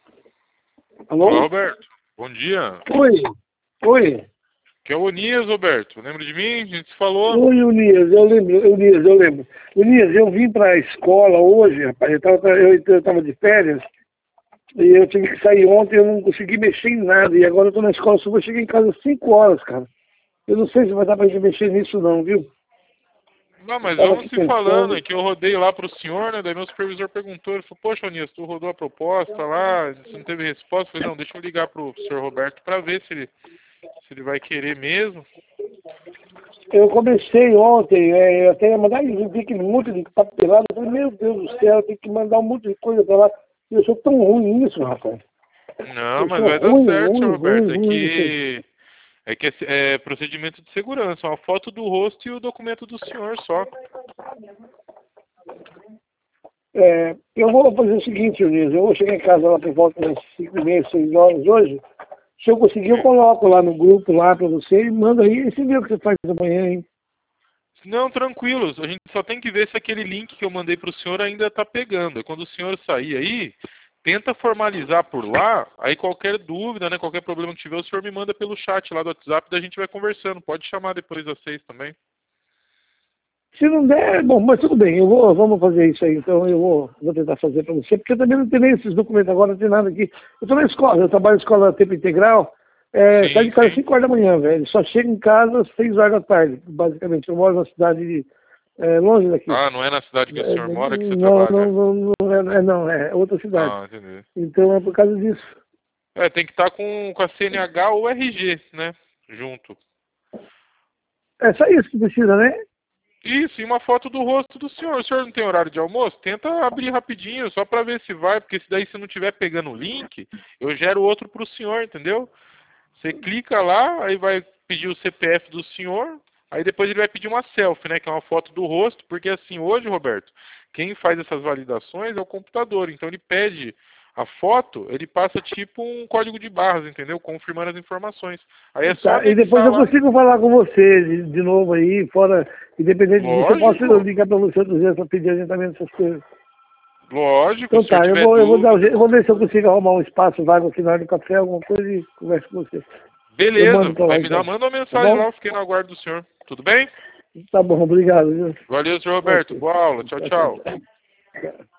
Alô? Olá, Roberto. Bom dia. Oi, oi. Que é o Onias, Roberto. Lembra de mim? A gente se falou. Oi, Unias, eu lembro. Unias, eu vim para a escola hoje, rapaz, eu tava de férias, e eu tive que sair ontem, eu não consegui mexer em nada, e agora eu tô na escola, só vou chegar em casa às 5 horas, cara. Eu não sei se vai dar pra gente mexer nisso não, viu? Não, Eu mas tava vamos aqui se falando. pensando. É que eu rodei lá pro senhor, né? Daí meu supervisor perguntou. Ele falou, poxa, Onias, tu rodou a proposta lá, você não teve resposta. Eu falei, não, deixa eu ligar pro senhor Roberto pra ver se ele vai querer mesmo. Eu comecei ontem, eu até ia mandar um monte de papelada, eu falei, meu Deus do céu, eu tenho que mandar um monte de coisa pra lá. Eu sou tão ruim nisso, rapaz. Não, Eu mas sou vai dar ruim, certo, senhor ruim, ruim, Roberto. É ruim nisso aí. que é procedimento de segurança. Uma foto do rosto e o documento do senhor só. Eu vou fazer o seguinte, Eunice, eu vou chegar em casa lá por volta das 5h30, 6 horas hoje. Se eu conseguir, eu coloco lá no grupo lá para você e manda aí. E você vê o que você faz amanhã, hein? Não, tranquilos. A gente só tem que ver se aquele link que eu mandei para o senhor ainda está pegando. Quando o senhor sair aí, tenta formalizar por lá. Aí qualquer dúvida, né, qualquer problema que tiver, o senhor me manda pelo chat lá do WhatsApp, daí a gente vai conversando. Pode chamar depois às 6 também. Se não der, bom, mas tudo bem, vamos fazer isso aí. Então vou tentar fazer para você, porque eu também não tenho nem esses documentos agora, não tem nada aqui. Eu estou na escola, eu trabalho na escola tempo integral, saio Sim, de casa às sim. 5 horas da manhã, velho. Só chego em casa às 6 horas da tarde, basicamente. Eu moro numa cidade longe daqui. Ah, não é na cidade que o senhor mora que você Não, trabalha? não, é outra cidade. Ah, entendi. Então é por causa disso. Tem que estar com a CNH ou RG, né? Junto. É só isso que precisa, né? Isso, e uma foto do rosto do senhor. O senhor não tem horário de almoço? Tenta abrir rapidinho, só para ver se vai, porque se daí se não tiver pegando o link, eu gero outro para o senhor, entendeu? Você clica lá, aí vai pedir o CPF do senhor, aí depois ele vai pedir uma selfie, né, que é uma foto do rosto, porque assim, hoje, Roberto, quem faz essas validações é o computador, então ele pede a foto, ele passa tipo um código de barras, entendeu? Confirmando as informações. Aí é só Tá, e depois anexar eu lá. consigo falar com você de novo aí, fora, independente disso, eu posso Lógico, ligar para você outros dias para pedir adiantamento dessas coisas. lógico, Então se o senhor tá, tiver eu vou dar, dúvida. eu vou ver se eu consigo arrumar um espaço vago aqui na hora do café, alguma coisa e converso com você. Eu mando Beleza, para aí lá me dá, então, manda uma tá mensagem lá, bom? eu fiquei no aguardo do senhor. Tudo bem? Tá bom, obrigado, viu? Valeu, senhor Roberto. Ok. Boa aula. Tchau, Tchau, tchau, tchau. tchau.